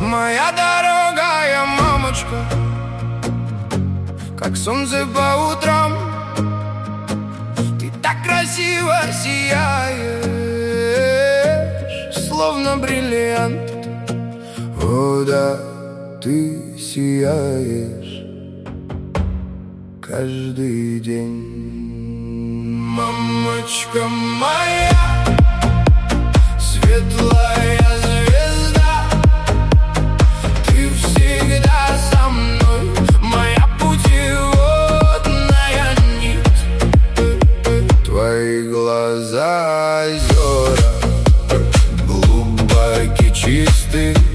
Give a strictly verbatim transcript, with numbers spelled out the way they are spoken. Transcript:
Моя дорогая мамочка, как солнце по утрам, ты так красиво сияешь, словно бриллиант. О да, ты сияешь каждый день. Мамочка моя, светлая звезда, ты всегда со мной, моя путеводная нить. Твои глаза озера, глубокие, чистые,